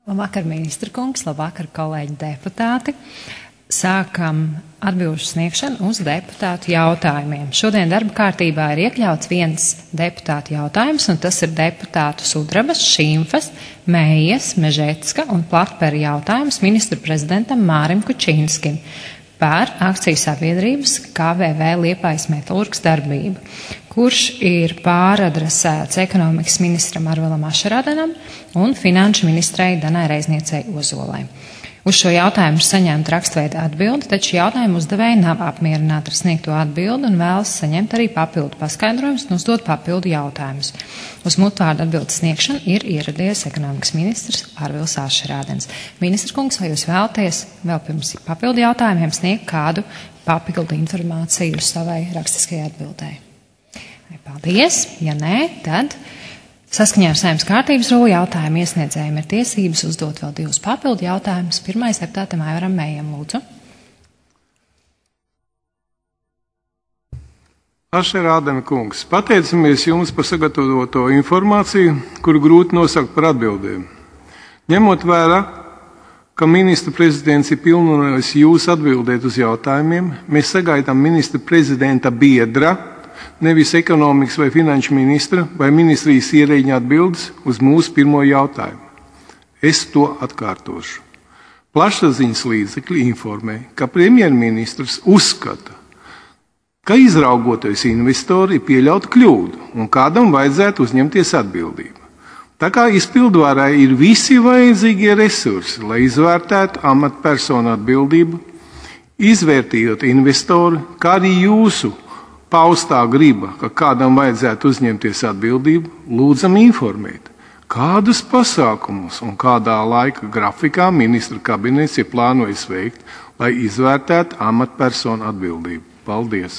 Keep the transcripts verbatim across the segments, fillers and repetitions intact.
Labvakar, ministra kungs, labvakar, kolēģi deputāti. Sākam atbilžu sniegšanu uz deputātu jautājumiem. Šodien darba kārtībā ir iekļauts viens deputātu jautājums, un tas ir deputātu Sudrabas, Šīmfas, Meijas, Mežetska un Platpera jautājums ministru prezidentam Mārim Kučīnskim par akciju sabiedrības K V V Liepājas metalurgs darbību, kurš ir pāradresēts ekonomikas ministram Arvilam Ašarādenam un finanšu ministrei Danai Reizniecei Ozolai. Uz šo jautājumu ir saņemta rakstveida atbilde, taču jautājumu uzdevēji nav apmierināti ar sniegto atbildi un vēlas saņemt arī papildu paskaidrojumus un uzdot papildu jautājumus. Uz mutvārdu atbildes sniegšanu ir ieradies ekonomikas ministrs Arvils Ašarādens. Ministra kungs, vai jūs vēlaties vēl pirms papildu jautājumiem sniegt kādu papildu informāciju uz savai rakstiskajai atbildēji? Paldies. Ja nē, tad saskaņā ar Saeimas kārtības rulu jautājumu iesniedzējiem ir tiesības uzdot vēl divus papildu jautājumus. Pirmais deputātam Aivaram Mējam, lūdzu. Ašarādena kungs, pateicamies jums par sagatavoto informāciju, kuru grūti nosaukt par atbildēm. Ņemot vērā, ka ministra prezidents ir pilnvarojis jūs atbildēt uz jautājumiem, mēs sagaidām ministra prezidenta biedra, nevis ekonomikas vai finanšu ministra vai ministrijas ierēģiņa atbildes uz mūsu pirmo jautājumu. Es to atkārtošu. Plašsaziņas līdzekļi informē, ka premjerministrs uzskata, ka izraugoties investori ir pieļauta kļūda un kādam vajadzētu uzņemties atbildību. Tā kā izpildvarai ir visi vajadzīgie resursi, lai izvērtētu amatpersonu atbildību, izvērtījot investoru, kā arī jūsu paustā griba, ka kādam vajadzētu uzņemties atbildību, lūdzam informēt, kādus pasākumus un kādā laika grafikā ministra kabinets ir plānojis veikt, lai izvērtētu amatpersonu atbildību. Paldies!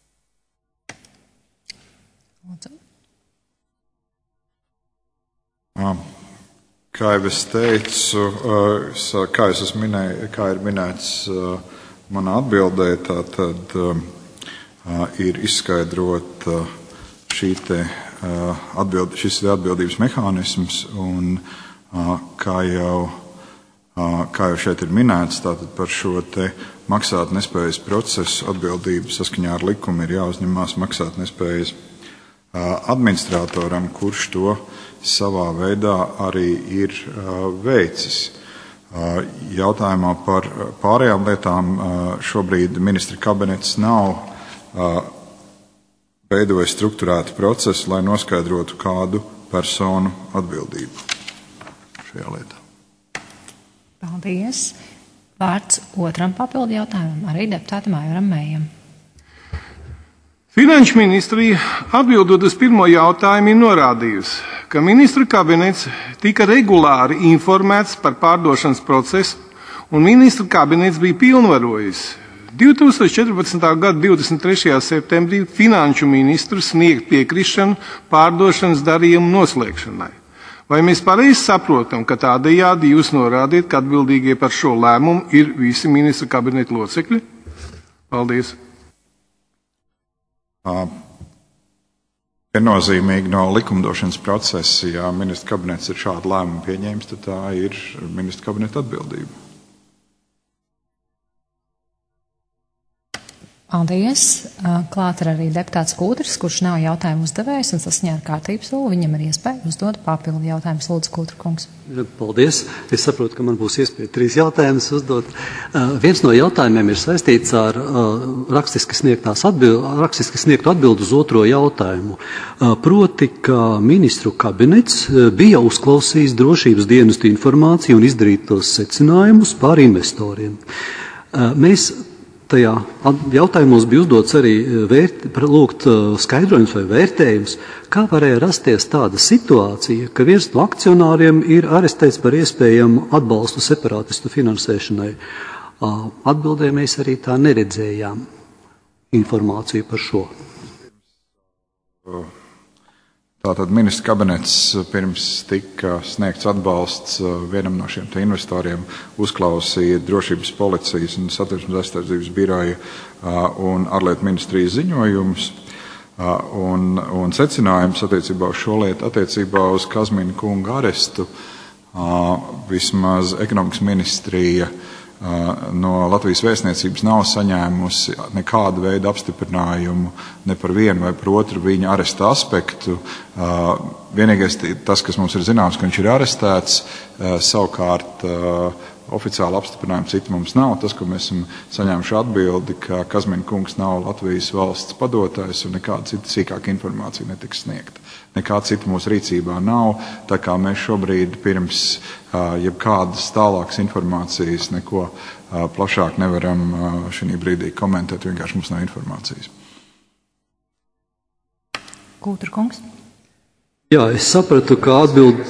Kā jau es teicu, kā, es minēju, kā ir minēts manā atbildē, tātad ir izskaidrot šī te atbild, šis atbildības mehānisms un kā jau, kā jau šeit ir minēts, tātad par šo te maksāt nespējas procesu atbildību saskaņā ar likumu ir jāuzņemās maksāt nespējas administratoram, kurš to savā veidā arī ir veicis. Jautājumā par pārējām lietām šobrīd ministra kabinets nav veidoja strukturētu procesu, lai noskaidrotu kādu personu atbildību šajā lietā. Paldies. Vārds otram papildu jautājumam, arī deputātam Aivaram Mējam. Finanšu ministrija atbildot uz pirmo jautājumu ir norādījusi, ka ministru kabinets tika regulāri informēts par pārdošanas procesu un ministru kabinets bija pilnvarojis divi tūkstoši četrpadsmitā gada divdesmit trešajā septembrī finanšu ministru sniegt piekrišanu pārdošanas darījumu noslēgšanai. Vai mēs pareizi saprotam, ka tādējādi jūs norādiet, ka atbildīgie par šo lēmumu ir visi ministra kabineta locekļi? Paldies. Viennozīmīgi no likumdošanas procesa, ja ministra kabinets ir šādu lēmumu pieņēmis, tad tā ir ministra kabineta atbildība. Paldies. Klāt ir arī deputāts Kūtris, kurš nav jautājumu uzdevējs un saskaņā ar kārtības rulu viņam ir iespēja uzdot papildu jautājumus. Lūdzu, Kūtra kungs. Paldies. Es saprotu, ka man būs iespēja trīs jautājumus uzdot. Uh, viens no jautājumiem ir saistīts ar uh, rakstiski sniegtās atbild, rakstiski sniegtu atbildu uz otro jautājumu. Uh, proti, ka ministru kabinets uh, bija uzklausījis drošības dienestu informāciju un izdarītos secinājumus par investoriem. Uh, mēs Tajā jautājumos bija uzdots arī vērt, lūgt skaidrojums vai vērtējums, kā varēja rasties tāda situācija, ka viens no akcionāriem ir arestēts par iespējamu atbalstu separātistu finansēšanai. Atbildē mēs arī tā neredzējām informāciju par šo. Tātad ministra kabinets pirms tika sniegts atbalsts vienam no šiem te investoriem uzklausīja drošības policijas un satiksmes aizsardzības biroja un ārlietu ministrijas ziņojumus un, un secinājums attiecībā uz šo lietu, attiecībā uz Kazmina kunga arestu. Vismaz ekonomikas ministrija no Latvijas vēstniecības nav saņēmusi nekādu veidu apstiprinājumu ne par vienu vai par otru viņa aresta aspektu. Vienīgais tas, kas mums ir zināms, ka viņš ir arestēts, savukārt oficiāli apstiprinājumu citu mums nav. Tas, ko mēs esam saņēmuši atbildi, ka Kazmina kungs nav Latvijas valsts padotājs un nekāda cita sīkāka informācija netiks sniegta. Nekā cita mūsu rīcībā nav, tā kā mēs šobrīd pirms uh, jebkādas tālākas informācijas neko uh, plašāk nevaram uh, šī brīdī komentēt, vienkārši mums nav informācijas. Kūtra kungs. Jā, es sapratu, ka atbild...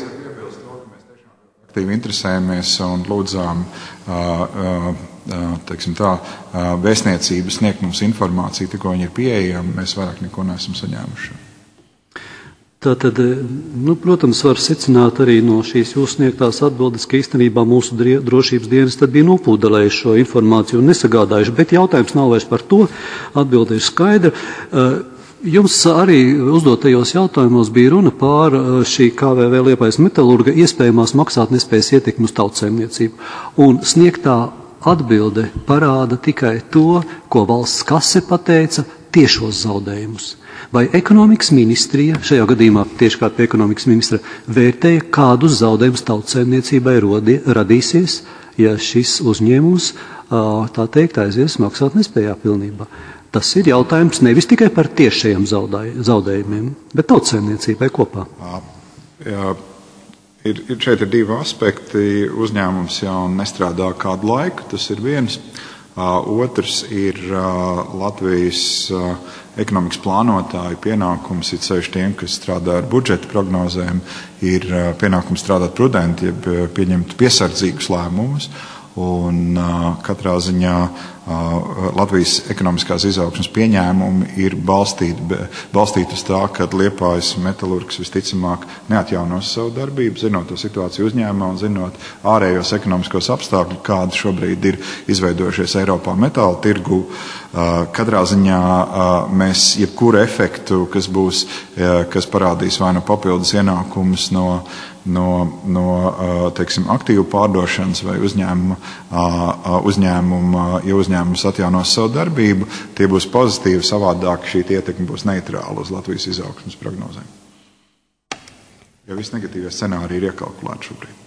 Aktīvi interesējamies un lūdzām uh, uh, teiksim tā, uh, vēstniecību sniegt mums informāciju, tikko viņi ir pieejami, mēs vairāk neko neesam saņēmuši. Tātad, nu, protams, var secināt arī no šīs jūsu sniegtās atbildes, ka īstenībā mūsu drošības dienas tad bija nopūdelējuši šo informāciju un nesagādājuši, bet jautājums nav vairs par to, atbilde ir skaidra. Jums arī uzdotajos jautājumos bija runa pār šī K V V Liepājas metalurga iespējamās maksātnespējas ietekmi uz tautsaimniecību, un sniegtā atbilde parāda tikai to, ko valsts kase pateica, tiešos zaudējumus. Vai ekonomikas ministrija, šajā gadījumā tieši kā pie ekonomikas ministra, vērtēja, kādus zaudējumus tautsaimniecībai radīsies, ja šis uzņēmums, tā teikt, aizies maksāt nespējā pilnībā? Tas ir jautājums nevis tikai par tiešajiem zaudējumiem, bet tautsaimniecībai kopā. Jā, ir, ir šeit ir divi aspekti. Uzņēmums jau nestrādā kādu laiku, tas ir viens. Otrs ir Latvijas ekonomikas plānotāju pienākums, it sevišķi tiem, kas strādā ar budžeta prognozēm, ir pienākums strādāt prudenti, jeb pieņemt piesardzīgus lēmumus. Un katrā ziņā Latvijas ekonomiskās izaugsmes pieņēmumi ir balstīti, balstīti uz tā, ka Liepājas metalurgs visticamāk neatjaunos savu darbību, zinot to situāciju uzņēmumā un zinot ārējos ekonomiskos apstākļus, kādi šobrīd ir izveidojušies Eiropā metāla tirgu. Katrā ziņā mēs jebkuru efektu, kas būs, kas parādīs vai no papildus ienākumus no no, no teiksim, aktīvu pārdošanas vai uzņēmuma, uzņēmuma, ja uzņēmums atjaunos savu darbību, tie būs pozitīvi, savādāk šī ietekme būs neitrāla uz Latvijas izaugsmes prognozēm. Jo visi negatīvie scenāriji ir iekalkulēti šobrīd.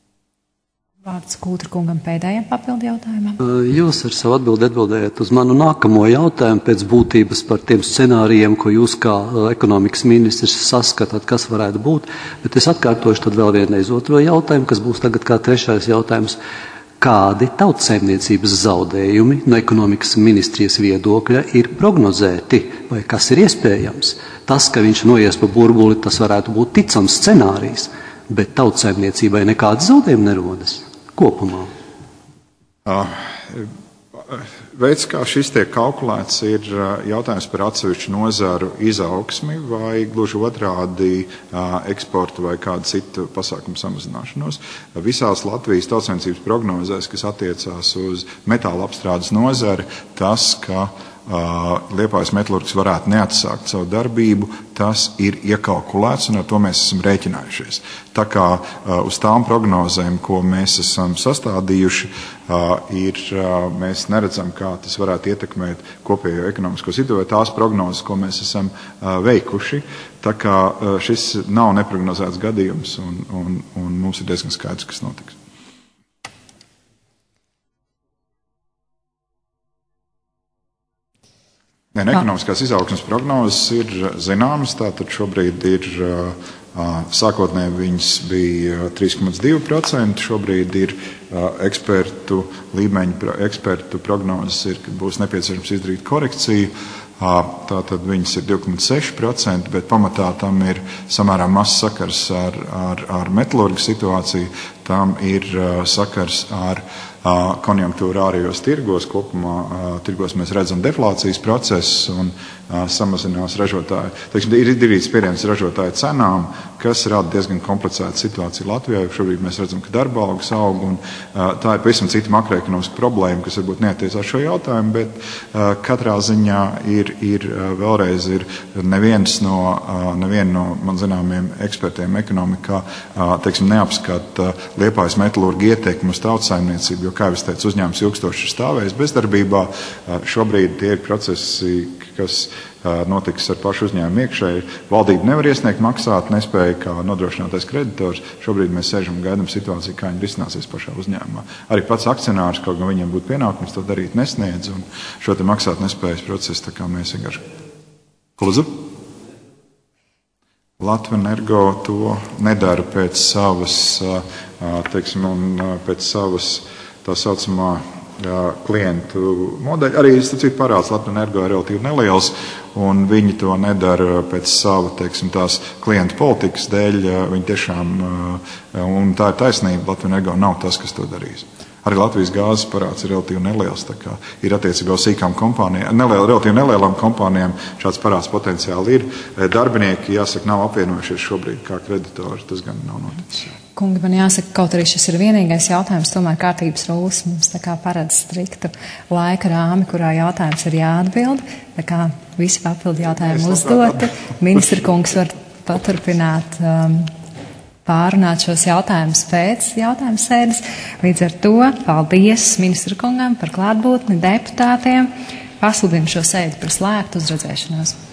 Vārds Kūtra kungam pēdējiem papildu jautājumam. Jūs ar savu atbildi atbildējat uz manu nākamo jautājumu pēc būtības par tiem scenārijiem, ko jūs kā ekonomikas ministrs saskatāt, kas varētu būt, bet es atkārtošu tad vēl vienreiz otro jautājumu, kas būs tagad kā trešais jautājums. Kādi tautsaimniecības zaudējumi no ekonomikas ministrijas viedokļa ir prognozēti vai kas ir iespējams? Tas, ka viņš noies pa burbuli, tas varētu būt ticams scenārijs, bet tautsaimniecībai nekādas zaudējumi nerodas kopumā. Veids, kā šis tiek kalkulēts, ir jautājums par atsevišķu nozaru izaugsmi vai gluži otrādi eksportu vai kādu citu pasākumu samazināšanos. Visās Latvijas tautsaimniecības prognozēs, kas attiecās uz metāla apstrādes nozari, tas, ka Liepājas metalurgs varētu neatsākt savu darbību, tas ir iekalkulēts un ar to mēs esam rēķinājušies. Tā kā uz tām prognozēm, ko mēs esam sastādījuši, ir, mēs neredzam, kā tas varētu ietekmēt kopējo ekonomisko situāciju, tās prognozes, ko mēs esam veikuši. Tā kā šis nav neprognozēts gadījums un, un, un mums ir diezgan skaidrs, kas notiks. Nē, ekonomiskās izaugsmes prognozes ir zināmas, tātad šobrīd ir, sākotnēji viņas bija trīs komats divi procenti, šobrīd ir ekspertu līmeņa, ekspertu prognozes ir, ka būs nepieciešams izdarīt korekciju, tātad viņas ir divi komats seši procenti, bet pamatā tam ir samērā mazs sakars ar, ar, ar metalurgu situāciju, tam ir sakars ar konjunktūru ārējos tirgos. Kopumā tirgos mēs redzam deflācijas procesus un samazinās ražotāju. Teiksim, ir izdarīts spiediens ražotāju cenām, kas rada diezgan komplicētu situāciju Latvijā. Šobrīd mēs redzam, ka darba algas aug, un tā ir pavisam cita makroekonomiska problēma, kas varbūt neatiecās šo jautājumu, bet katrā ziņā ir, ir vēlreiz ir neviens no, nevien no man zināmiem ekspertiem ekonomikā, teiksim, neapskata Liepājas metalurga ietekmi uz tautsaimniecību, jo, kā jau es teicu, uzņēmums ilgstoši ir stāvējis bezdarbībā. Šobrīd tie ir procesi, kas notiks ar pašu uzņēmumu iekšēji. Valdība nevar iesniegt maksāt, nespēja kā nodrošinātais kreditors. Šobrīd mēs sēžam un gaidām situāciju, kā viņi risināsies pašā uzņēmumā. Arī pats akcionārs, kaut gan viņiem būtu pienākums to darīt, nesniedz, un šo te maksāt nespējas procesu, tā kā mēs vienkārši. Lūdzu? Latvenergo to nedara pēc savas, teiksim, un pēc savas tā saucamā klientu modeļa. Arī, starp citu, parāds Latvenergo ir relatīvi neliels, un viņi to nedara pēc sava, teiksim, tās klientu politikas dēļ. Viņi tiešām, un tā ir taisnība, Latvenergo nav tas, kas to darīs. Arī Latvijas gāzes parāds ir relatīvi neliels, tā kā ir attiecībā uz sīkām kompānijām, neliel, relatīvi nelielām kompānijām šāds parāds potenciāli ir. Darbinieki, jāsaka, nav apvienojušies šobrīd kā kreditori, tas gan nav noticis. Kungi, man jāsaka, kaut arī šis ir vienīgais jautājums, tomēr kārtības rūlis mums tā kā paredz striktu laika rāmi, kurā jautājums ir jāatbild, tā kā visi papildu jautājumi uzdoti. Ministra kungs var paturpināt um, pārunāt šos jautājumus pēc jautājumu sēdes. Līdz ar to paldies ministra kungam par klātbūtni, deputātiem. Pasludinu šo sēdi par slēgtu. Uz redzēšanos.